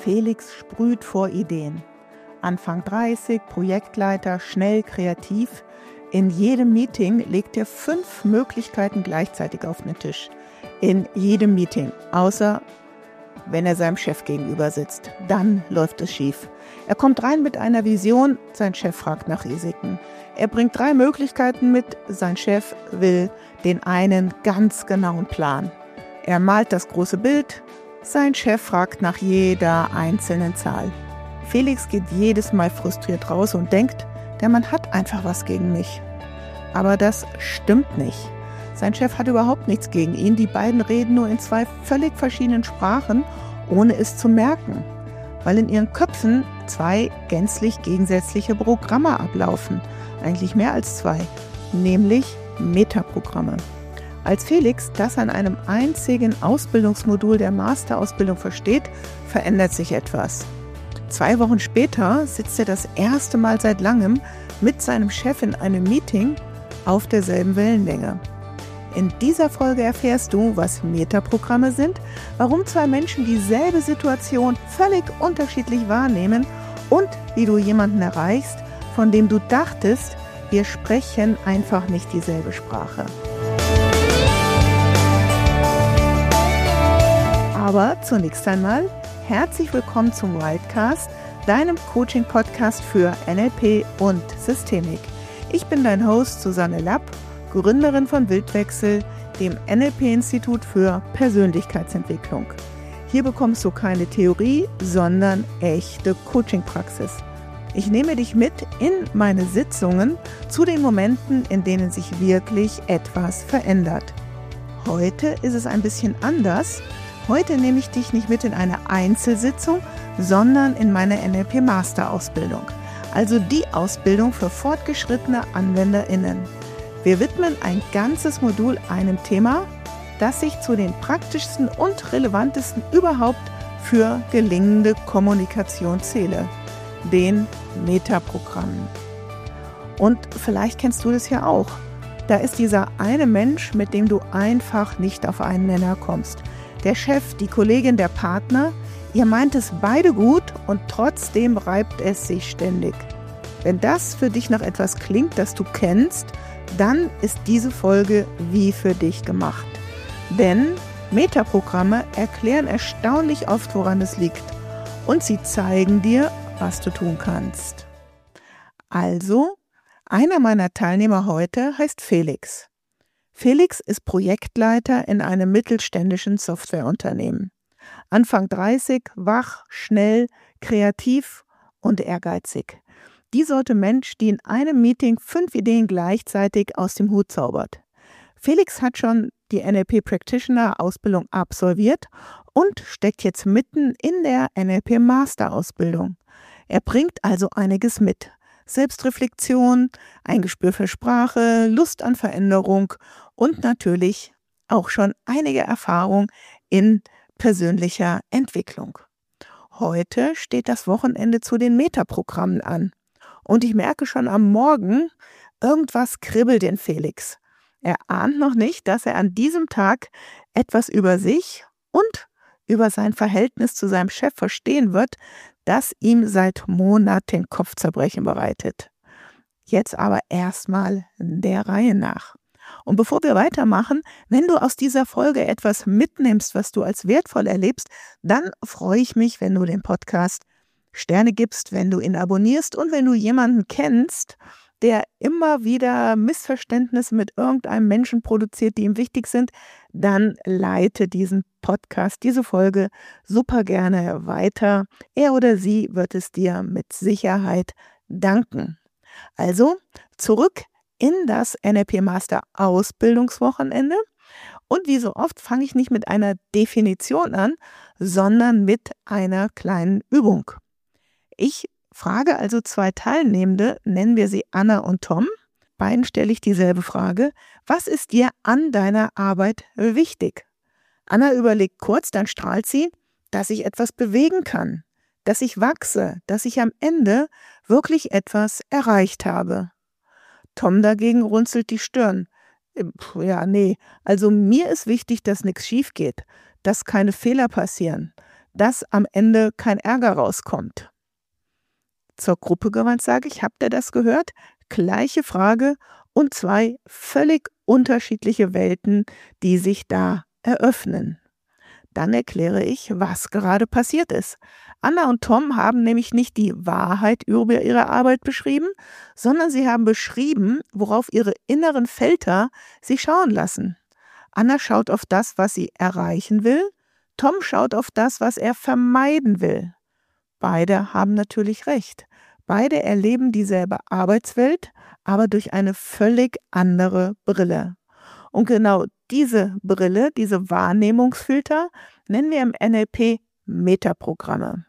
Felix sprüht vor Ideen. Anfang 30, Projektleiter, schnell, kreativ. In jedem Meeting legt er 5 Möglichkeiten gleichzeitig auf den Tisch. In jedem Meeting, außer wenn er seinem Chef gegenüber sitzt. Dann läuft es schief. Er kommt rein mit einer Vision, sein Chef fragt nach Risiken. Er bringt 3 Möglichkeiten mit, sein Chef will den einen ganz genauen Plan. Er malt das große Bild, sein Chef fragt nach jeder einzelnen Zahl. Felix geht jedes Mal frustriert raus und denkt, der Mann hat einfach was gegen mich. Aber das stimmt nicht. Sein Chef hat überhaupt nichts gegen ihn. Die beiden reden nur in 2 völlig verschiedenen Sprachen, ohne es zu merken. Weil in ihren Köpfen 2 gänzlich gegensätzliche Programme ablaufen. Eigentlich mehr als 2, nämlich Metaprogramme. Als Felix das an einem einzigen Ausbildungsmodul der Masterausbildung versteht, verändert sich etwas. 2 Wochen später sitzt er das erste Mal seit langem mit seinem Chef in einem Meeting auf derselben Wellenlänge. In dieser Folge erfährst du, was Metaprogramme sind, warum 2 Menschen dieselbe Situation völlig unterschiedlich wahrnehmen und wie du jemanden erreichst, von dem du dachtest, wir sprechen einfach nicht dieselbe Sprache. Aber zunächst einmal herzlich willkommen zum Wildcast, deinem Coaching-Podcast für NLP und Systemik. Ich bin dein Host Susanne Lapp, Gründerin von Wildwechsel, dem NLP-Institut für Persönlichkeitsentwicklung. Hier bekommst du keine Theorie, sondern echte Coaching-Praxis. Ich nehme dich mit in meine Sitzungen zu den Momenten, in denen sich wirklich etwas verändert. Heute ist es ein bisschen anders. Heute nehme ich dich nicht mit in eine Einzelsitzung, sondern in meine NLP-Masterausbildung, also die Ausbildung für fortgeschrittene AnwenderInnen. Wir widmen ein ganzes Modul einem Thema, das sich zu den praktischsten und relevantesten überhaupt für gelingende Kommunikation zähle, den Metaprogrammen. Und vielleicht kennst du das ja auch. Da ist dieser eine Mensch, mit dem du einfach nicht auf einen Nenner kommst. Der Chef, die Kollegin, der Partner, ihr meint es beide gut und trotzdem reibt es sich ständig. Wenn das für dich nach etwas klingt, das du kennst, dann ist diese Folge wie für dich gemacht. Denn Metaprogramme erklären erstaunlich oft, woran es liegt. Und sie zeigen dir, was du tun kannst. Also, einer meiner Teilnehmer heute heißt Felix. Felix ist Projektleiter in einem mittelständischen Softwareunternehmen. Anfang 30, wach, schnell, kreativ und ehrgeizig. Die Sorte Mensch, die in einem Meeting 5 Ideen gleichzeitig aus dem Hut zaubert. Felix hat schon die NLP Practitioner Ausbildung absolviert und steckt jetzt mitten in der NLP Master Ausbildung. Er bringt also einiges mit. Selbstreflexion, ein Gespür für Sprache, Lust an Veränderung und natürlich auch schon einige Erfahrung in persönlicher Entwicklung. Heute steht das Wochenende zu den Metaprogrammen an. Und ich merke schon am Morgen, irgendwas kribbelt in Felix. Er ahnt noch nicht, dass er an diesem Tag etwas über sich und über sein Verhältnis zu seinem Chef verstehen wird, das ihm seit Monaten Kopfzerbrechen bereitet. Jetzt aber erstmal der Reihe nach. Und bevor wir weitermachen, wenn du aus dieser Folge etwas mitnimmst, was du als wertvoll erlebst, dann freue ich mich, wenn du den Podcast Sterne gibst, wenn du ihn abonnierst und wenn du jemanden kennst, der immer wieder Missverständnisse mit irgendeinem Menschen produziert, die ihm wichtig sind, dann leite diesen Podcast, diese Folge super gerne weiter. Er oder sie wird es dir mit Sicherheit danken. Also zurück in das NLP Master Ausbildungswochenende. Und wie so oft fange ich nicht mit einer Definition an, sondern mit einer kleinen Übung. Ich frage also 2 Teilnehmende, nennen wir sie Anna und Tom. Beiden stelle ich dieselbe Frage. Was ist dir an deiner Arbeit wichtig? Anna überlegt kurz, dann strahlt sie, dass ich etwas bewegen kann, dass ich wachse, dass ich am Ende wirklich etwas erreicht habe. Tom dagegen runzelt die Stirn. Ja, nee, also mir ist wichtig, dass nichts schief geht, dass keine Fehler passieren, dass am Ende kein Ärger rauskommt. Zur Gruppe gewandt sage ich, habt ihr das gehört? Gleiche Frage und 2 völlig unterschiedliche Welten, die sich da eröffnen. Dann erkläre ich, was gerade passiert ist. Anna und Tom haben nämlich nicht die Wahrheit über ihre Arbeit beschrieben, sondern sie haben beschrieben, worauf ihre inneren Filter sie schauen lassen. Anna schaut auf das, was sie erreichen will. Tom schaut auf das, was er vermeiden will. Beide haben natürlich recht. Beide erleben dieselbe Arbeitswelt, aber durch eine völlig andere Brille. Und genau diese Brille, diese Wahrnehmungsfilter, nennen wir im NLP Metaprogramme.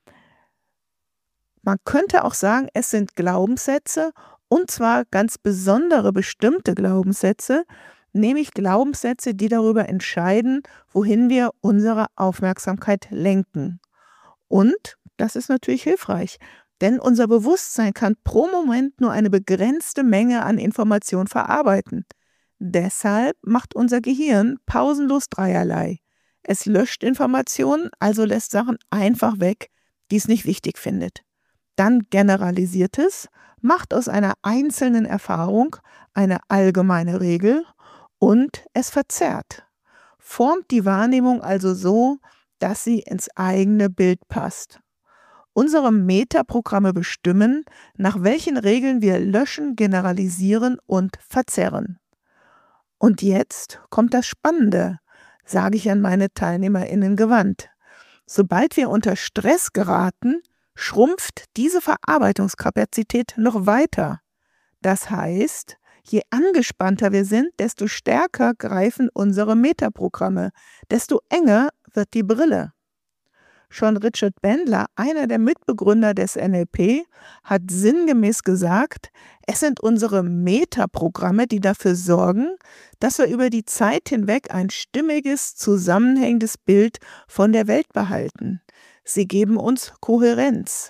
Man könnte auch sagen, es sind Glaubenssätze, und zwar ganz besondere bestimmte Glaubenssätze, nämlich Glaubenssätze, die darüber entscheiden, wohin wir unsere Aufmerksamkeit lenken. Und das ist natürlich hilfreich, denn unser Bewusstsein kann pro Moment nur eine begrenzte Menge an Information verarbeiten. Deshalb macht unser Gehirn pausenlos dreierlei. Es löscht Informationen, also lässt Sachen einfach weg, die es nicht wichtig findet. Dann generalisiert es, macht aus einer einzelnen Erfahrung eine allgemeine Regel und es verzerrt. Formt die Wahrnehmung also so, dass sie ins eigene Bild passt. Unsere Metaprogramme bestimmen, nach welchen Regeln wir löschen, generalisieren und verzerren. Und jetzt kommt das Spannende, sage ich an meine TeilnehmerInnen gewandt. Sobald wir unter Stress geraten, schrumpft diese Verarbeitungskapazität noch weiter. Das heißt, je angespannter wir sind, desto stärker greifen unsere Metaprogramme, desto enger wird die Brille. Schon Richard Bandler, einer der Mitbegründer des NLP, hat sinngemäß gesagt, es sind unsere Metaprogramme, die dafür sorgen, dass wir über die Zeit hinweg ein stimmiges, zusammenhängendes Bild von der Welt behalten. Sie geben uns Kohärenz.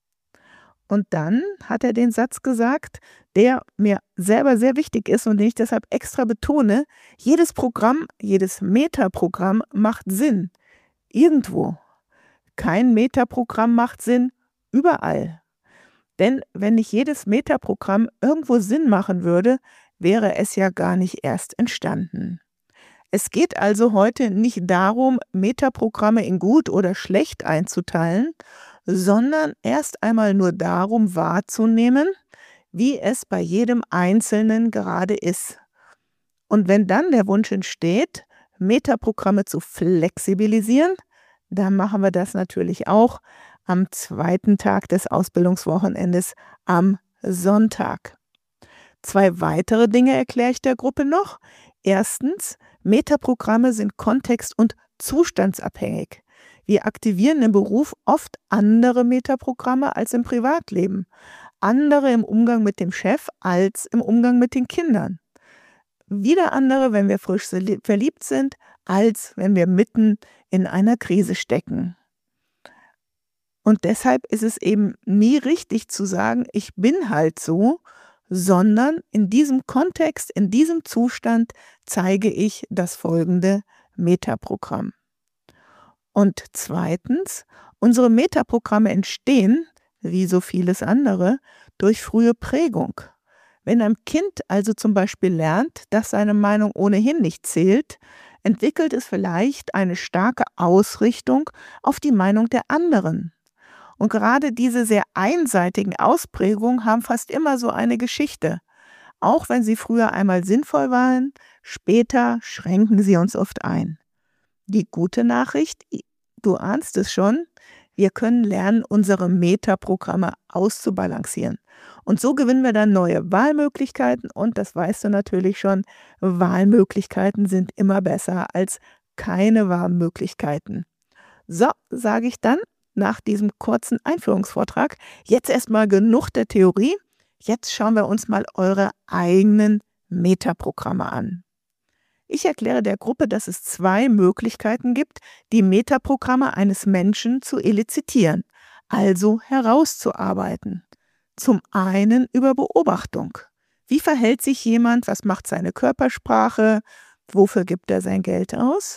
Und dann hat er den Satz gesagt, der mir selber sehr wichtig ist und den ich deshalb extra betone, jedes Programm, jedes Metaprogramm macht Sinn. Irgendwo. Kein Metaprogramm macht Sinn überall. Denn wenn nicht jedes Metaprogramm irgendwo Sinn machen würde, wäre es ja gar nicht erst entstanden. Es geht also heute nicht darum, Metaprogramme in gut oder schlecht einzuteilen, sondern erst einmal nur darum wahrzunehmen, wie es bei jedem Einzelnen gerade ist. Und wenn dann der Wunsch entsteht, Metaprogramme zu flexibilisieren, dann machen wir das natürlich auch am 2. Tag des Ausbildungswochenendes am Sonntag. 2 weitere Dinge erkläre ich der Gruppe noch. Erstens, Metaprogramme sind kontext- und zustandsabhängig. Wir aktivieren im Beruf oft andere Metaprogramme als im Privatleben. Andere im Umgang mit dem Chef als im Umgang mit den Kindern. Wieder andere, wenn wir frisch verliebt sind, als wenn wir mitten in einer Krise stecken. Und deshalb ist es eben nie richtig zu sagen, ich bin halt so, sondern in diesem Kontext, in diesem Zustand zeige ich das folgende Metaprogramm. Und zweitens, unsere Metaprogramme entstehen, wie so vieles andere, durch frühe Prägung. Wenn ein Kind also zum Beispiel lernt, dass seine Meinung ohnehin nicht zählt, entwickelt es vielleicht eine starke Ausrichtung auf die Meinung der anderen. Und gerade diese sehr einseitigen Ausprägungen haben fast immer so eine Geschichte. Auch wenn sie früher einmal sinnvoll waren, später schränken sie uns oft ein. Die gute Nachricht, du ahnst es schon, wir können lernen, unsere Metaprogramme auszubalancieren. Und so gewinnen wir dann neue Wahlmöglichkeiten und das weißt du natürlich schon, Wahlmöglichkeiten sind immer besser als keine Wahlmöglichkeiten. So, sage ich dann nach diesem kurzen Einführungsvortrag, jetzt erstmal genug der Theorie, jetzt schauen wir uns mal eure eigenen Metaprogramme an. Ich erkläre der Gruppe, dass es 2 Möglichkeiten gibt, die Metaprogramme eines Menschen zu elizitieren, also herauszuarbeiten. Zum einen über Beobachtung. Wie verhält sich jemand, was macht seine Körpersprache, wofür gibt er sein Geld aus?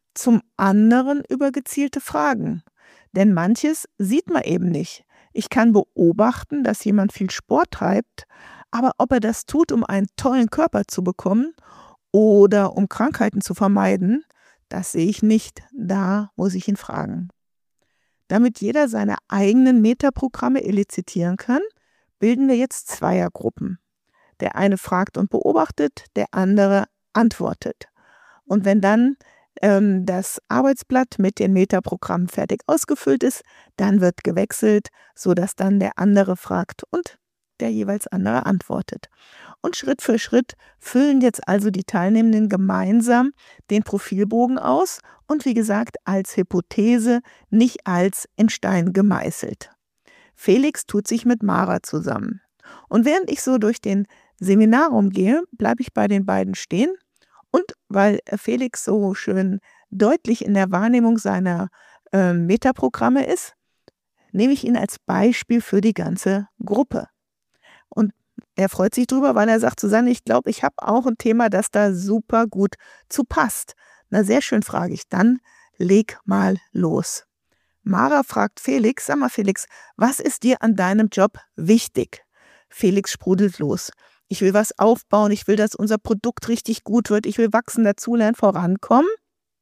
zum anderen über gezielte Fragen. Denn manches sieht man eben nicht. Ich kann beobachten, dass jemand viel Sport treibt, aber ob er das tut, um einen tollen Körper zu bekommen oder um Krankheiten zu vermeiden, das sehe ich nicht. Da muss ich ihn fragen. Damit jeder seine eigenen Metaprogramme elizitieren kann, bilden wir jetzt Zweiergruppen. Der eine fragt und beobachtet, der andere antwortet. Und wenn dann das Arbeitsblatt mit den Metaprogrammen fertig ausgefüllt ist, dann wird gewechselt, sodass dann der andere fragt und der jeweils andere antwortet. Und Schritt für Schritt füllen jetzt also die Teilnehmenden gemeinsam den Profilbogen aus und wie gesagt als Hypothese, nicht als in Stein gemeißelt. Felix tut sich mit Mara zusammen. Und während ich so durch den Seminarraum gehe, bleibe ich bei den beiden stehen. Und weil Felix so schön deutlich in der Wahrnehmung seiner Metaprogramme ist, nehme ich ihn als Beispiel für die ganze Gruppe. Und er freut sich drüber, weil er sagt, Susanne, ich glaube, ich habe auch ein Thema, das da super gut zu passt. Na, sehr schön, frage ich. Dann leg mal los. Mara fragt Felix, sag mal Felix, was ist dir an deinem Job wichtig? Felix sprudelt los. Ich will was aufbauen, ich will, dass unser Produkt richtig gut wird, ich will wachsen, dazulernen, vorankommen.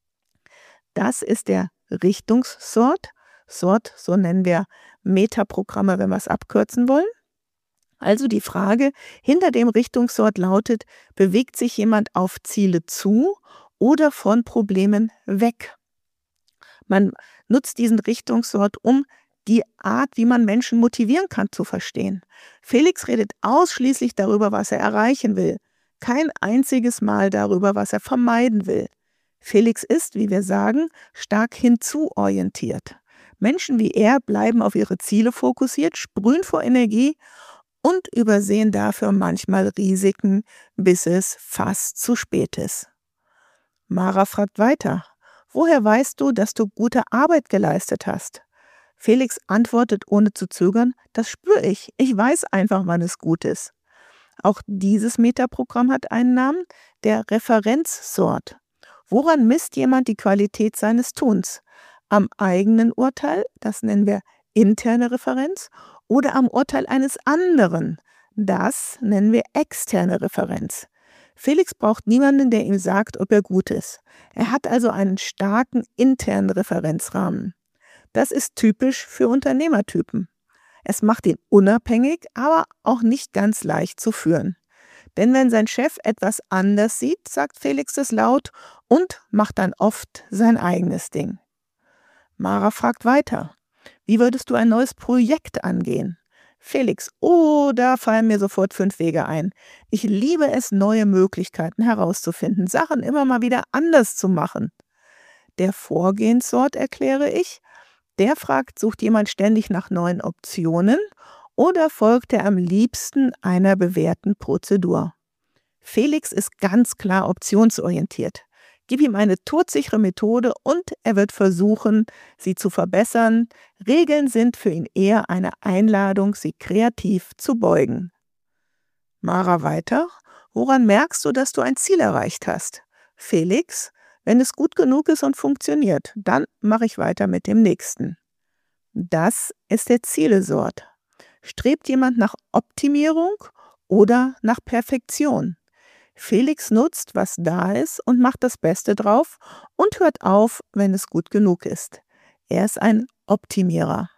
Das ist der Richtungssort. Sort, so nennen wir Metaprogramme, wenn wir es abkürzen wollen. Also die Frage hinter dem Richtungssort lautet, bewegt sich jemand auf Ziele zu oder von Problemen weg? Man nutzt diesen Richtungssort, um die Art, wie man Menschen motivieren kann, zu verstehen. Felix redet ausschließlich darüber, was er erreichen will. Kein einziges Mal darüber, was er vermeiden will. Felix ist, wie wir sagen, stark hinzuorientiert. Menschen wie er bleiben auf ihre Ziele fokussiert, sprühen vor Energie und übersehen dafür manchmal Risiken, bis es fast zu spät ist. Mara fragt weiter. Woher weißt du, dass du gute Arbeit geleistet hast? Felix antwortet ohne zu zögern, das spüre ich. Ich weiß einfach, wann es gut ist. Auch dieses Metaprogramm hat einen Namen, der Referenzsort. Woran misst jemand die Qualität seines Tuns? Am eigenen Urteil, das nennen wir interne Referenz, oder am Urteil eines anderen, das nennen wir externe Referenz. Felix braucht niemanden, der ihm sagt, ob er gut ist. Er hat also einen starken internen Referenzrahmen. Das ist typisch für Unternehmertypen. Es macht ihn unabhängig, aber auch nicht ganz leicht zu führen. Denn wenn sein Chef etwas anders sieht, sagt Felix es laut und macht dann oft sein eigenes Ding. Mara fragt weiter. Wie würdest du ein neues Projekt angehen? Felix, oh, da fallen mir sofort 5 Wege ein. Ich liebe es, neue Möglichkeiten herauszufinden, Sachen immer mal wieder anders zu machen. Der Vorgehensort, erkläre ich, der fragt, sucht jemand ständig nach neuen Optionen oder folgt er am liebsten einer bewährten Prozedur? Felix ist ganz klar optionsorientiert. Gib ihm eine todsichere Methode und er wird versuchen, sie zu verbessern. Regeln sind für ihn eher eine Einladung, sie kreativ zu beugen. Mara weiter. Woran merkst du, dass du ein Ziel erreicht hast? Felix, wenn es gut genug ist und funktioniert, dann mache ich weiter mit dem nächsten. Das ist der Zielesort. Strebt jemand nach Optimierung oder nach Perfektion? Felix nutzt, was da ist und macht das Beste drauf und hört auf, wenn es gut genug ist. Er ist ein Optimierer.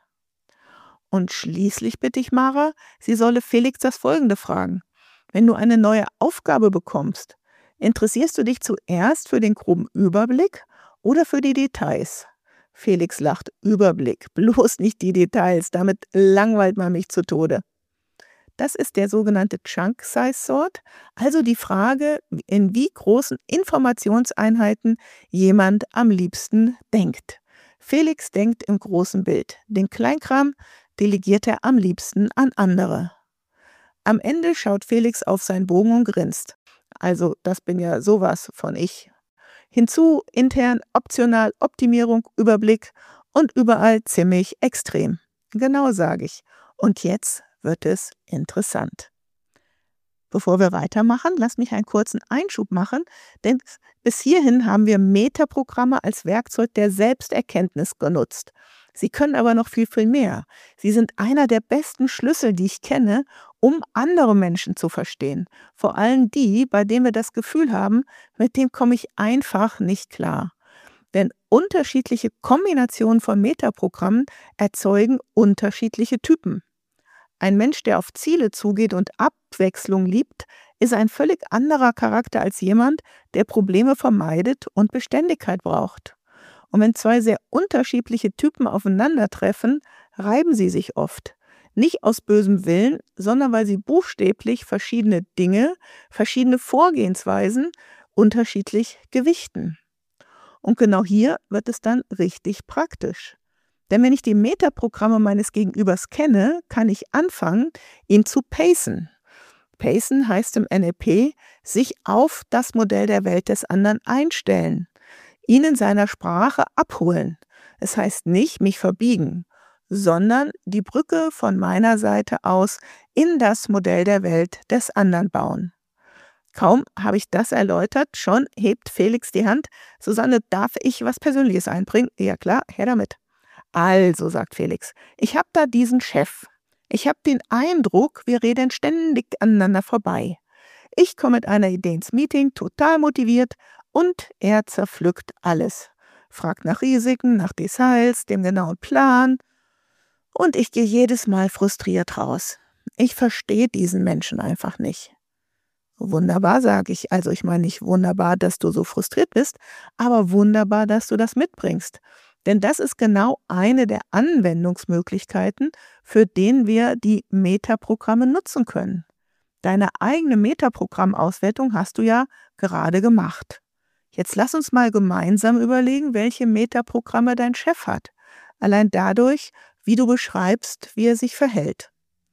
Und schließlich bitte ich Mara, sie solle Felix das Folgende fragen. Wenn du eine neue Aufgabe bekommst, interessierst du dich zuerst für den groben Überblick oder für die Details? Felix lacht, Überblick, bloß nicht die Details, damit langweilt man mich zu Tode. Das ist der sogenannte Chunk-Size-Sort, also die Frage, in wie großen Informationseinheiten jemand am liebsten denkt. Felix denkt im großen Bild. Den Kleinkram delegiert er am liebsten an andere. Am Ende schaut Felix auf seinen Bogen und grinst. Also, das bin ja sowas von ich. Hinzu, intern, optional, Optimierung, Überblick und überall ziemlich extrem. Genau sage ich. Und jetzt wird es interessant. Bevor wir weitermachen, lass mich einen kurzen Einschub machen, denn bis hierhin haben wir Metaprogramme als Werkzeug der Selbsterkenntnis genutzt. Sie können aber noch viel, viel mehr. Sie sind einer der besten Schlüssel, die ich kenne, um andere Menschen zu verstehen. Vor allem die, bei denen wir das Gefühl haben, mit dem komme ich einfach nicht klar. Denn unterschiedliche Kombinationen von Metaprogrammen erzeugen unterschiedliche Typen. Ein Mensch, der auf Ziele zugeht und Abwechslung liebt, ist ein völlig anderer Charakter als jemand, der Probleme vermeidet und Beständigkeit braucht. Und wenn zwei sehr unterschiedliche Typen aufeinandertreffen, reiben sie sich oft. Nicht aus bösem Willen, sondern weil sie buchstäblich verschiedene Dinge, verschiedene Vorgehensweisen unterschiedlich gewichten. Und genau hier wird es dann richtig praktisch. Denn wenn ich die Metaprogramme meines Gegenübers kenne, kann ich anfangen, ihn zu pacen. Pacen heißt im NLP, sich auf das Modell der Welt des anderen einstellen, ihn in seiner Sprache abholen. Es heißt nicht, mich verbiegen, sondern die Brücke von meiner Seite aus in das Modell der Welt des anderen bauen. Kaum habe ich das erläutert, schon hebt Felix die Hand. Susanne, darf ich was Persönliches einbringen? Ja klar, her damit. Also, sagt Felix, ich habe da diesen Chef. Ich habe den Eindruck, wir reden ständig aneinander vorbei. Ich komme mit einer Idee ins Meeting, total motiviert, und er zerpflückt alles. Fragt nach Risiken, nach Details, dem genauen Plan. Und ich gehe jedes Mal frustriert raus. Ich verstehe diesen Menschen einfach nicht. Wunderbar, sage ich. Also ich meine nicht wunderbar, dass du so frustriert bist, aber wunderbar, dass du das mitbringst. Denn das ist genau eine der Anwendungsmöglichkeiten, für den wir die Metaprogramme nutzen können. Deine eigene Metaprogrammauswertung hast du ja gerade gemacht. Jetzt lass uns mal gemeinsam überlegen, welche Metaprogramme dein Chef hat. Allein dadurch, wie du beschreibst, wie er sich verhält.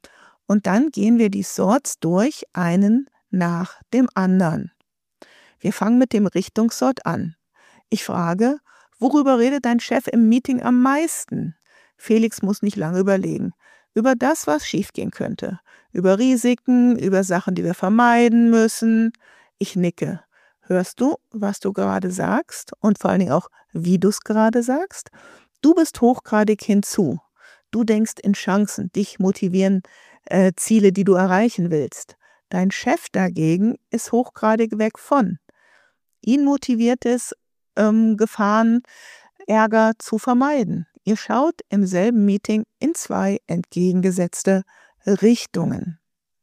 Und dann gehen wir die Sorts durch, einen nach dem anderen. Wir fangen mit dem Richtungssort an. Ich frage, worüber redet dein Chef im Meeting am meisten? Felix muss nicht lange überlegen. Über das, was schiefgehen könnte. Über Risiken, über Sachen, die wir vermeiden müssen. Ich nicke. Hörst du, was du gerade sagst? Und vor allen Dingen auch, wie du es gerade sagst? Du bist hochgradig hinzu. Du denkst in Chancen, dich motivieren Ziele, die du erreichen willst. Dein Chef dagegen ist hochgradig weg von. Ihn motiviert es, Gefahren, Ärger zu vermeiden. Ihr schaut im selben Meeting in zwei entgegengesetzte Richtungen.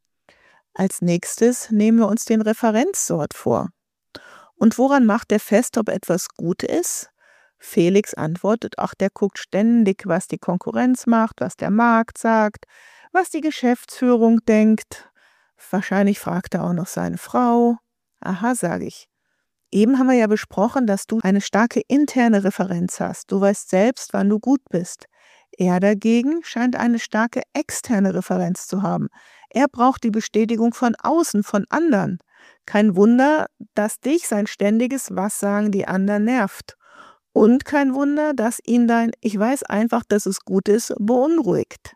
Als nächstes nehmen wir uns den Referenzsort vor. Und woran macht er fest, ob etwas gut ist? Felix antwortet, ach, der guckt ständig, was die Konkurrenz macht, was der Markt sagt, was die Geschäftsführung denkt. Wahrscheinlich fragt er auch noch seine Frau. Aha, sage ich. Eben haben wir ja besprochen, dass du eine starke interne Referenz hast. Du weißt selbst, wann du gut bist. Er dagegen scheint eine starke externe Referenz zu haben. Er braucht die Bestätigung von außen, von anderen. Kein Wunder, dass dich sein ständiges Was sagen die anderen nervt. Und kein Wunder, dass ihn dein Ich weiß einfach, dass es gut ist, beunruhigt.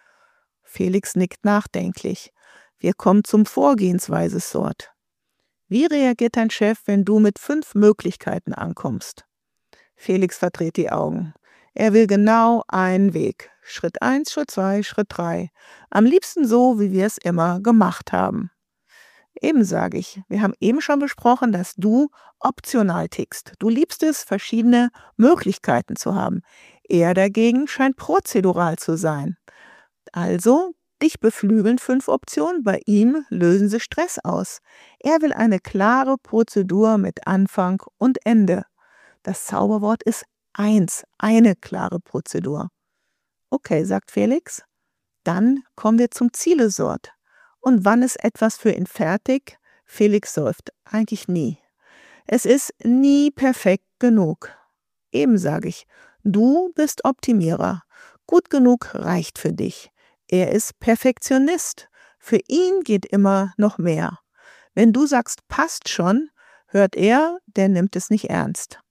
Felix nickt nachdenklich. Wir kommen zum Vorgehensweise-Sort. Wie reagiert dein Chef, wenn du mit 5 Möglichkeiten ankommst? Felix verdreht die Augen. Er will genau einen Weg. Schritt 1, Schritt 2, Schritt 3. Am liebsten so, wie wir es immer gemacht haben. Eben sage ich, wir haben eben schon besprochen, dass du optional tickst. Du liebst es, verschiedene Möglichkeiten zu haben. Er dagegen scheint prozedural zu sein. Also, dich beflügeln 5 Optionen, bei ihm lösen sie Stress aus. Er will eine klare Prozedur mit Anfang und Ende. Das Zauberwort ist 1, eine klare Prozedur. Okay, sagt Felix. Dann kommen wir zum Zielesort. Und wann ist etwas für ihn fertig? Felix seufzt. Eigentlich nie. Es ist nie perfekt genug. Eben sage ich, du bist Optimierer. Gut genug reicht für dich. Er ist Perfektionist. Für ihn geht immer noch mehr. Wenn du sagst, passt schon, hört er, der nimmt es nicht ernst.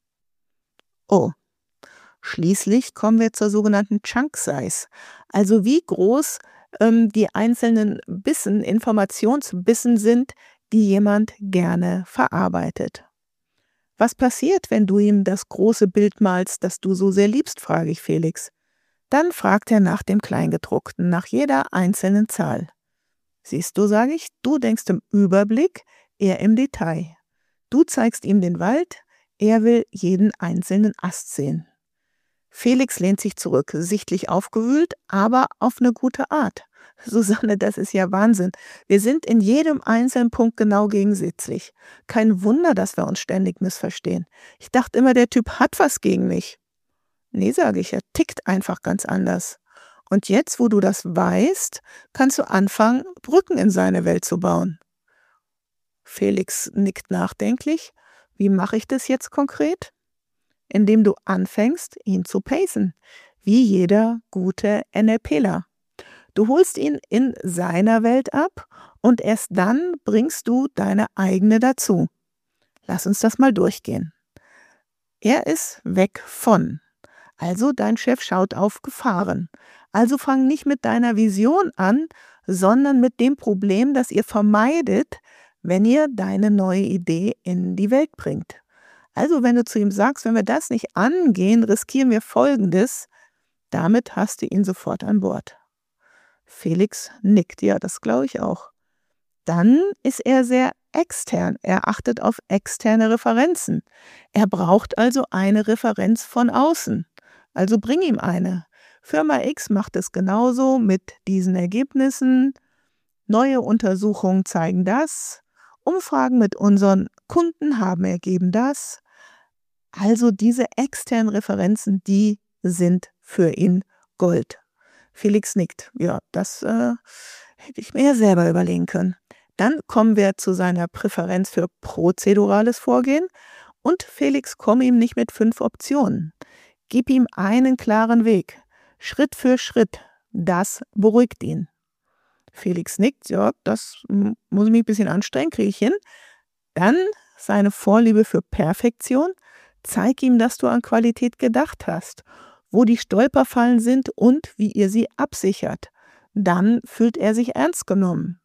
Oh, schließlich kommen wir zur sogenannten Chunk Size. Also wie groß die einzelnen Bissen, Informationsbissen sind, die jemand gerne verarbeitet. Was passiert, wenn du ihm das große Bild malst, das du so sehr liebst, frage ich Felix. Dann fragt er nach dem Kleingedruckten, nach jeder einzelnen Zahl. Siehst du, sage ich, du denkst im Überblick, er im Detail. Du zeigst ihm den Wald, er will jeden einzelnen Ast sehen. Felix lehnt sich zurück, sichtlich aufgewühlt, aber auf eine gute Art. Susanne, das ist ja Wahnsinn. Wir sind in jedem einzelnen Punkt genau gegensätzlich. Kein Wunder, dass wir uns ständig missverstehen. Ich dachte immer, der Typ hat was gegen mich. Nee, sage ich, er tickt einfach ganz anders. Und jetzt, wo du das weißt, kannst du anfangen, Brücken in seine Welt zu bauen. Felix nickt nachdenklich. Wie mache ich das jetzt konkret? Indem du anfängst, ihn zu pacen, wie jeder gute NLPler. Du holst ihn in seiner Welt ab und erst dann bringst du deine eigene dazu. Lass uns das mal durchgehen. Er ist weg von. Also dein Chef schaut auf Gefahren. Also fang nicht mit deiner Vision an, sondern mit dem Problem, das ihr vermeidet, wenn ihr deine neue Idee in die Welt bringt. Also wenn du zu ihm sagst, wenn wir das nicht angehen, riskieren wir Folgendes, damit hast du ihn sofort an Bord. Felix nickt, ja, das glaube ich auch. Dann ist er sehr extern, er achtet auf externe Referenzen. Er braucht also eine Referenz von außen. Also bring ihm eine. Firma X macht es genauso mit diesen Ergebnissen. Neue Untersuchungen zeigen das. Umfragen mit unseren Kunden haben ergeben das. Also diese externen Referenzen, die sind für ihn Gold. Felix nickt. Ja, das hätte ich mir ja selber überlegen können. Dann kommen wir zu seiner Präferenz für prozedurales Vorgehen. Und Felix, komm ihm nicht mit 5 Optionen. Gib ihm einen klaren Weg. Schritt für Schritt. Das beruhigt ihn. Felix nickt. Ja, das muss ich mich ein bisschen anstrengen, kriege ich hin. Dann seine Vorliebe für Perfektion. Zeig ihm, dass du an Qualität gedacht hast, wo die Stolperfallen sind und wie ihr sie absichert. Dann fühlt er sich ernst genommen.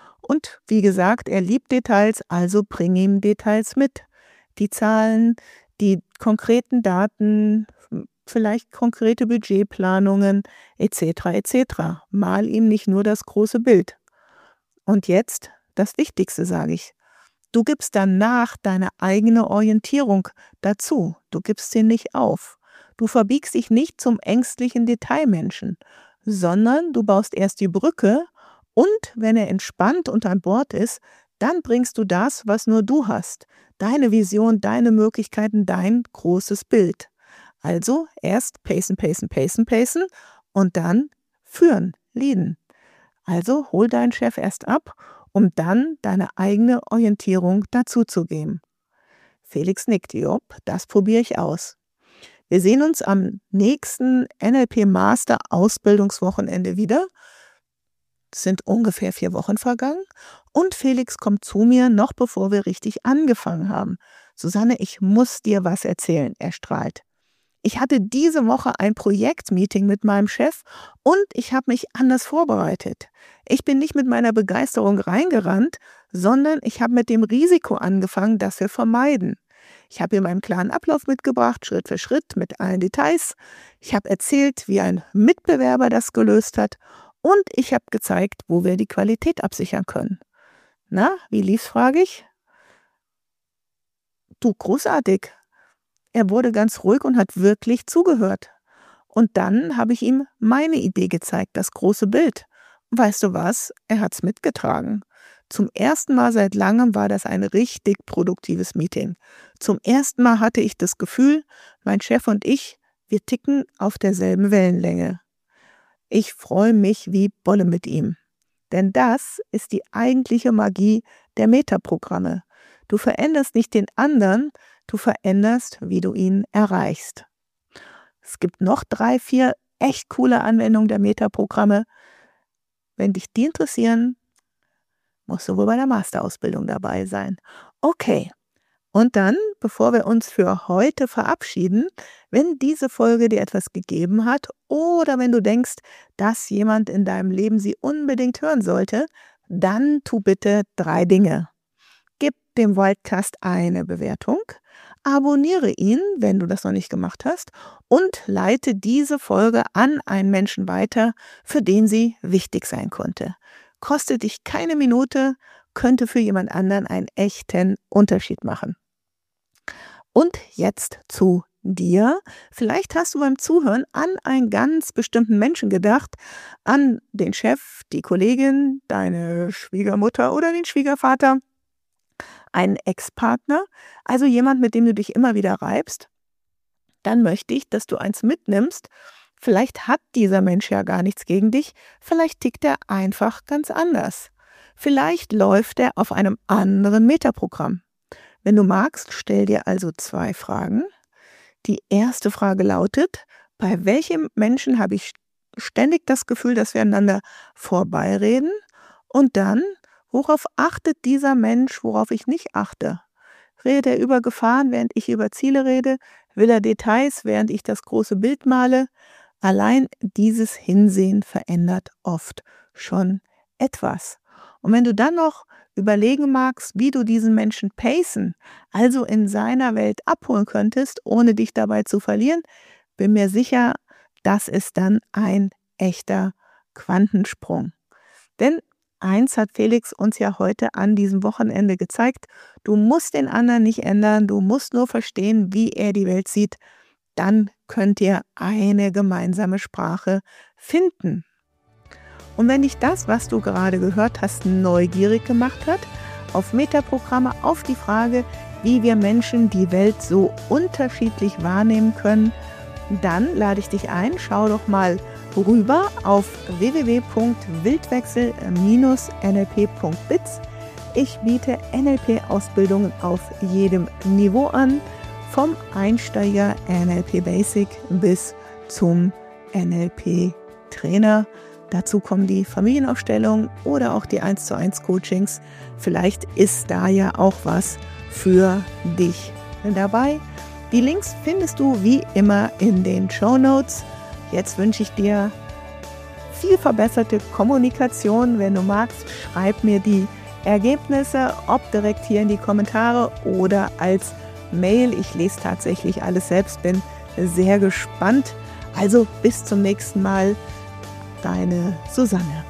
Und wie gesagt, er liebt Details, also bring ihm Details mit. Die Zahlen, die konkreten Daten, vielleicht konkrete Budgetplanungen etc. etc. Mal ihm nicht nur das große Bild. Und jetzt das Wichtigste, sage ich. Du gibst danach deine eigene Orientierung dazu. Du gibst sie nicht auf. Du verbiegst dich nicht zum ängstlichen Detailmenschen, sondern du baust erst die Brücke und wenn er entspannt und an Bord ist, dann bringst du das, was nur du hast. Deine Vision, deine Möglichkeiten, dein großes Bild. Also erst pacen, pacen, pacen, pacen und dann führen, leaden. Also hol deinen Chef erst ab, um dann deine eigene Orientierung dazuzugeben. Felix nickt, Job, das probiere ich aus. Wir sehen uns am nächsten NLP Master Ausbildungswochenende wieder. Es sind ungefähr 4 Wochen vergangen und Felix kommt zu mir, noch bevor wir richtig angefangen haben. Susanne, ich muss dir was erzählen, er strahlt. Ich hatte diese Woche ein Projektmeeting mit meinem Chef und ich habe mich anders vorbereitet. Ich bin nicht mit meiner Begeisterung reingerannt, sondern ich habe mit dem Risiko angefangen, das wir vermeiden. Ich habe ihm einen klaren Ablauf mitgebracht, Schritt für Schritt, mit allen Details. Ich habe erzählt, wie ein Mitbewerber das gelöst hat und ich habe gezeigt, wo wir die Qualität absichern können. Na, wie lief's, frage ich? Du, großartig. Er wurde ganz ruhig und hat wirklich zugehört. Und dann habe ich ihm meine Idee gezeigt, das große Bild. Weißt du was? Er hat's mitgetragen. Zum ersten Mal seit langem war das ein richtig produktives Meeting. Zum ersten Mal hatte ich das Gefühl, mein Chef und ich, wir ticken auf derselben Wellenlänge. Ich freue mich wie Bolle mit ihm. Denn das ist die eigentliche Magie der Metaprogramme. Du veränderst nicht den anderen, du veränderst, wie du ihn erreichst. Es gibt noch 3, 4 echt coole Anwendungen der Metaprogramme. Wenn dich die interessieren, musst du wohl bei der Masterausbildung dabei sein. Okay, Und dann, bevor wir uns für heute verabschieden, wenn diese Folge dir etwas gegeben hat oder wenn du denkst, dass jemand in deinem Leben sie unbedingt hören sollte, dann tu bitte 3 Dinge. Gib dem Wildcast eine Bewertung, abonniere ihn, wenn du das noch nicht gemacht hast, und leite diese Folge an einen Menschen weiter, für den sie wichtig sein konnte. Kostet dich keine Minute, könnte für jemand anderen einen echten Unterschied machen. Und jetzt zu dir. Vielleicht hast du beim Zuhören an einen ganz bestimmten Menschen gedacht, an den Chef, die Kollegin, deine Schwiegermutter oder den Schwiegervater, einen Ex-Partner, also jemand, mit dem du dich immer wieder reibst. Dann möchte ich, dass du eins mitnimmst. Vielleicht hat dieser Mensch ja gar nichts gegen dich, vielleicht tickt er einfach ganz anders. Vielleicht läuft er auf einem anderen Metaprogramm. Wenn du magst, stell dir also 2 Fragen. Die erste Frage lautet: Bei welchem Menschen habe ich ständig das Gefühl, dass wir aneinander vorbeireden? Und dann: Worauf achtet dieser Mensch, worauf ich nicht achte? Redet er über Gefahren, während ich über Ziele rede? Will er Details, während ich das große Bild male? Allein dieses Hinsehen verändert oft schon etwas. Und wenn du dann noch überlegen magst, wie du diesen Menschen pacen, also in seiner Welt abholen könntest, ohne dich dabei zu verlieren, bin mir sicher, das ist dann ein echter Quantensprung. Denn eins hat Felix uns ja heute an diesem Wochenende gezeigt: Du musst den anderen nicht ändern, du musst nur verstehen, wie er die Welt sieht. Dann könnt ihr eine gemeinsame Sprache finden. Und wenn dich das, was du gerade gehört hast, neugierig gemacht hat, auf Metaprogramme, auf die Frage, wie wir Menschen die Welt so unterschiedlich wahrnehmen können, dann lade ich dich ein, schau doch mal rüber auf www.wildwechsel-nlp.biz. Ich biete NLP-Ausbildungen auf jedem Niveau an, vom Einsteiger NLP Basic bis zum NLP Trainer. Dazu kommen die Familienaufstellungen oder auch die 1:1 Coachings. Vielleicht ist da ja auch was für dich dabei. Die Links findest du wie immer in den Shownotes. Jetzt wünsche ich dir viel verbesserte Kommunikation. Wenn du magst, schreib mir die Ergebnisse, ob direkt hier in die Kommentare oder als Mail. Ich lese tatsächlich alles selbst, bin sehr gespannt. Also bis zum nächsten Mal, deine Susanne.